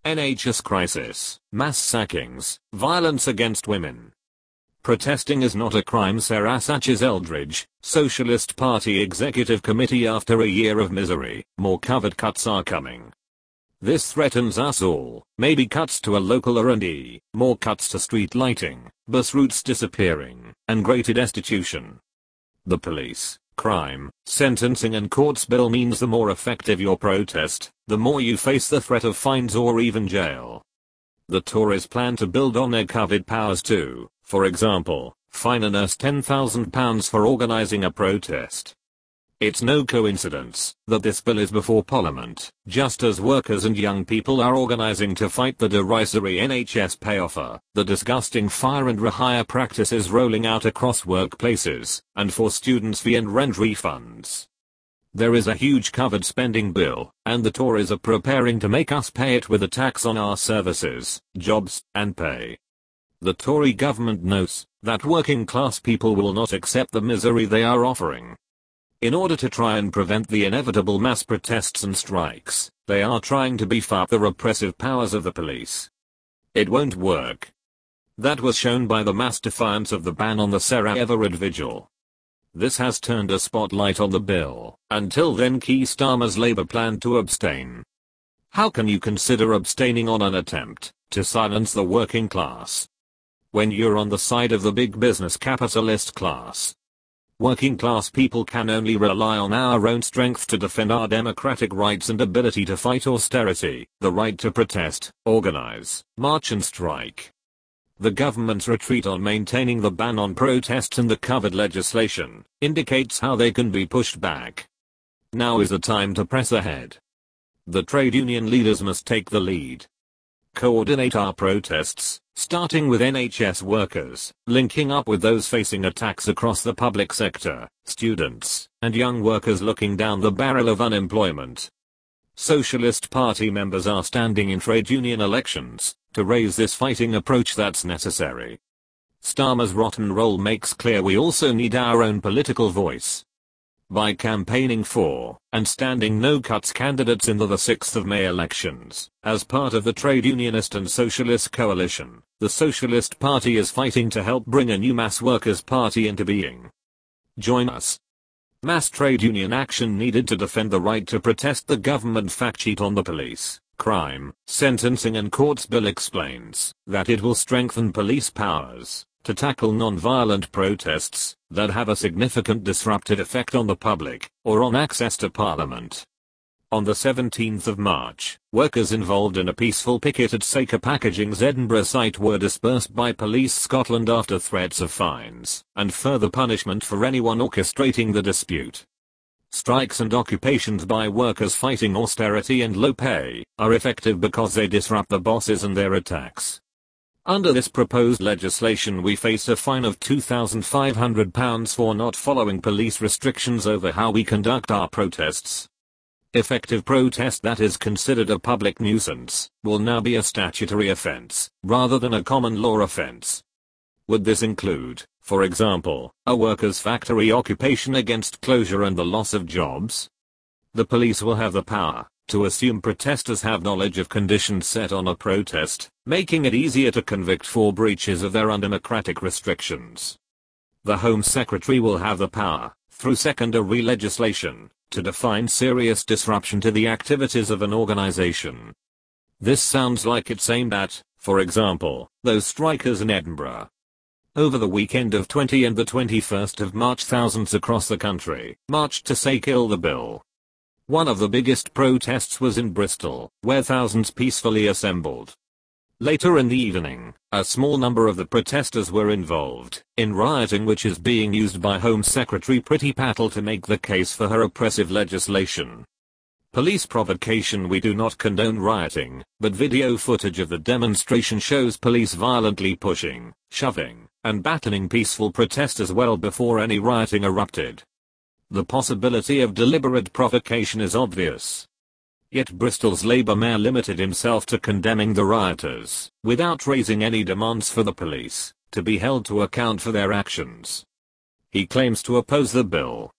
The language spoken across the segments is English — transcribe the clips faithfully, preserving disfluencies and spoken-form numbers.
N H S crisis, mass sackings, violence against women. Protesting is not a crime, Sarah Sanchez-Eldridge, Socialist Party Executive Committee. After a year of misery, more COVID cuts are coming. This threatens us all, maybe cuts to a local R and D, more cuts to street lighting, bus routes disappearing, and greater destitution. The police, crime, sentencing and courts bill means the more effective your protest, the more you face the threat of fines or even jail. The Tories plan to build on their COVID powers too, for example, fine a nurse ten thousand pounds for organising a protest. It's no coincidence that this bill is before Parliament, just as workers and young people are organising to fight the derisory N H S pay offer, the disgusting fire and rehire practices rolling out across workplaces, and for students' fee and rent refunds. There is a huge covered spending bill, and the Tories are preparing to make us pay it with a tax on our services, jobs, and pay. The Tory government knows that working class people will not accept the misery they are offering. In order to try and prevent the inevitable mass protests and strikes, they are trying to beef up the repressive powers of the police. It won't work. That was shown by the mass defiance of the ban on the Sarah Everard vigil. This has turned a spotlight on the bill. Until then, Keir Starmer's Labour planned to abstain. How can you consider abstaining on an attempt to silence the working class when you're on the side of the big business capitalist class? Working class people can only rely on our own strength to defend our democratic rights and ability to fight austerity, the right to protest, organize, march and strike. The government's retreat on maintaining the ban on protests and the covered legislation indicates how they can be pushed back. Now is the time to press ahead. The trade union leaders must take the lead. Coordinate our protests, starting with N H S workers, linking up with those facing attacks across the public sector, students, and young workers looking down the barrel of unemployment. Socialist Party members are standing in trade union elections to raise this fighting approach that's necessary. Starmer's rotten roll makes clear we also need our own political voice. By campaigning for and standing no-cuts candidates in the sixth of May elections, as part of the trade unionist and socialist coalition, the Socialist Party is fighting to help bring a new mass workers' party into being. Join us. Mass trade union action needed to defend the right to protest. The government fact sheet on the police, crime, sentencing and courts bill explains that it will strengthen police powers to tackle non-violent protests that have a significant disruptive effect on the public or on access to Parliament. On the seventeenth of March, workers involved in a peaceful picket at Saker Packaging's Edinburgh site were dispersed by Police Scotland after threats of fines and further punishment for anyone orchestrating the dispute. Strikes and occupations by workers fighting austerity and low pay are effective because they disrupt the bosses and their attacks. Under this proposed legislation, we face a fine of two thousand five hundred pounds for not following police restrictions over how we conduct our protests. Effective protest that is considered a public nuisance will now be a statutory offence, rather than a common law offence. Would this include, for example, a workers' factory occupation against closure and the loss of jobs? The police will have the power to assume protesters have knowledge of conditions set on a protest, making it easier to convict for breaches of their undemocratic restrictions. The Home Secretary will have the power, through secondary legislation, to define serious disruption to the activities of an organization. This sounds like it's aimed at, for example, those strikers in Edinburgh. Over the weekend of twentieth and the twenty-first of March, thousands across the country marched to say kill the bill. One of the biggest protests was in Bristol, where thousands peacefully assembled. Later in the evening, a small number of the protesters were involved in rioting, which is being used by Home Secretary Priti Patel to make the case for her oppressive legislation. Police provocation. We do not condone rioting, but video footage of the demonstration shows police violently pushing, shoving, and battering peaceful protesters well before any rioting erupted. The possibility of deliberate provocation is obvious. Yet Bristol's Labour mayor limited himself to condemning the rioters, without raising any demands for the police to be held to account for their actions. He claims to oppose the bill,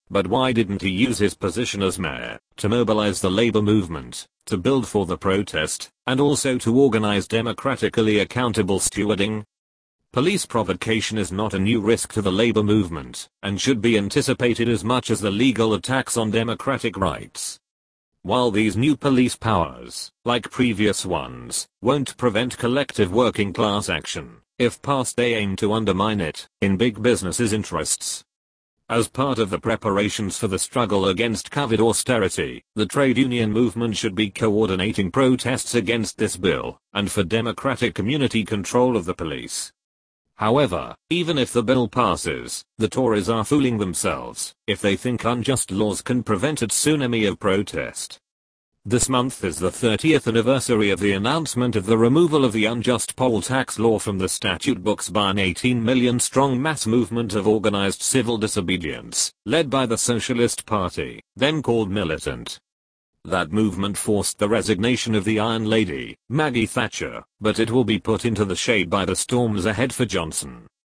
But why didn't he use his position as mayor to mobilize the labor movement, to build for the protest, and also to organize democratically accountable stewarding? Police provocation is not a new risk to the labor movement, and should be anticipated as much as the legal attacks on democratic rights. While these new police powers, like previous ones, won't prevent collective working class action, if passed they aim to undermine it, in big business's interests. As part of the preparations for the struggle against COVID austerity, the trade union movement should be coordinating protests against this bill, and for democratic community control of the police. However, even if the bill passes, the Tories are fooling themselves if they think unjust laws can prevent a tsunami of protest. This month is the thirtieth anniversary of the announcement of the removal of the unjust poll tax law from the statute books by an eighteen million strong mass movement of organized civil disobedience, led by the Socialist Party, then called Militant. That movement forced the resignation of the Iron Lady, Maggie Thatcher, but it will be put into the shade by the storms ahead for Johnson.